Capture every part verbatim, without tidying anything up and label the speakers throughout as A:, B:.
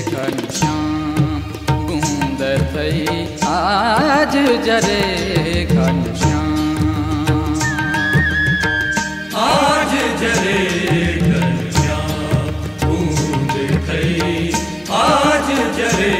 A: घनश्याम बूंद थई आज जरे घनश्याम
B: आज जरे घनश्याम बूंद थई आज जरे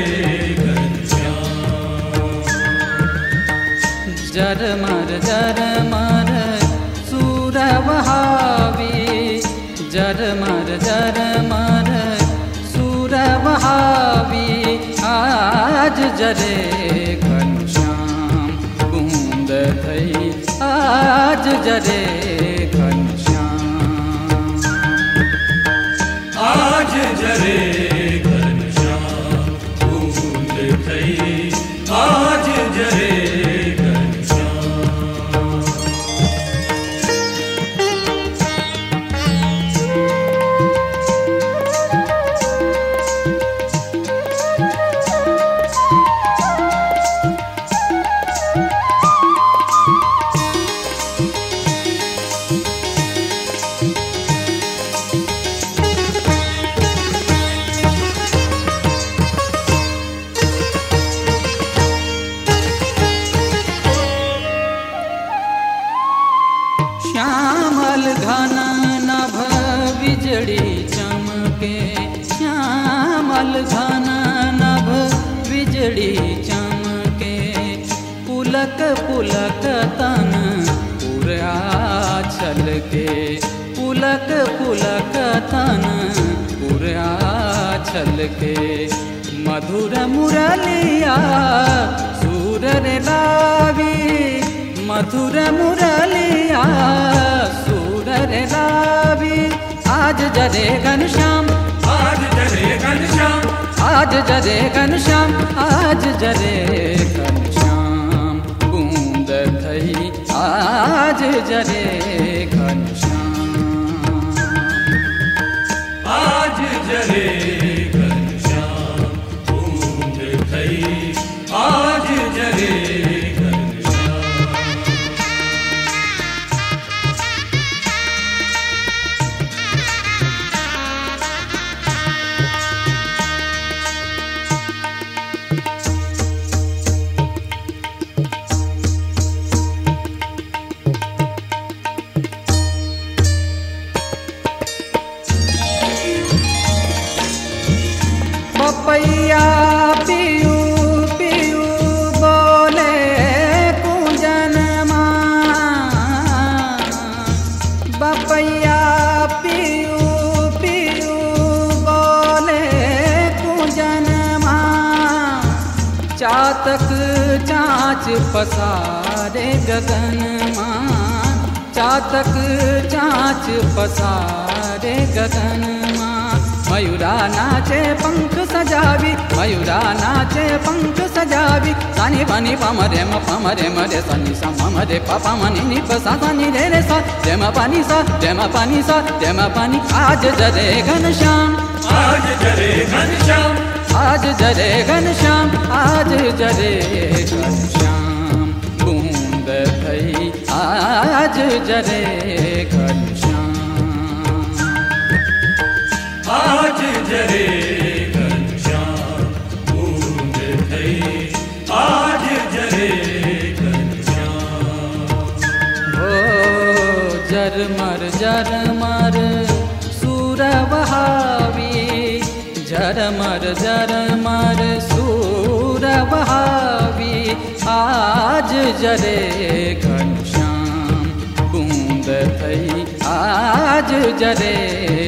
A: जर मर जर मर सूर वहावी जर मर जर मर सूर वहावी आज जरे घनश्याम बूंद थई आज जरे घनश्याम
B: आज जरे घनश्याम बूंद थई आज जरे
A: श्यामल घन नभ बिजड़ी चमके श्यामल घन नभ बिजड़ी चमके पुलक पुलक तन पूरा छलके पुलक पुलक तन पूरा छलके मधुर मुरलिया सूर रे लावी मधुर मुरलिया सूर रे लावी आज जरे घनश्याम
B: आज जरे घनश्याम
A: आज जरे घनश्याम आज जरे घनश्याम बूंद थई आज जरे घनश्याम
B: आज जरे घनश्याम बूंद थई आज जरे
A: पपैया पियू पियू बोले कुंजन माँ पपैया पियू पियू बोले कुंजन माँ चातक चाँच पसारे गगन माँ चातक चाँच पसारे गगन माँ मयूरा नाचे पंख सजावी मयूरा नाचे पंख सजावी सानी बनी पमरे म पमरे मरे सनी सा ममरे पापा मनी नि पसा सनी रे रे सा जम पानी सा जम पानी सा जम पानी आज जरे घनश्याम
B: आज जरे घनश्याम
A: आज जरे घनश्याम आज जरे घनश्याम बूंद थई आज जरे घनश्याम
B: आज जरे घनश्याम बूंद थई आज जरे घनश्याम
A: हो जरमर जरमर सूर वहावी जरमर जरमर सूर वहावी आज जरे घनश्याम बूंद थई आज जरे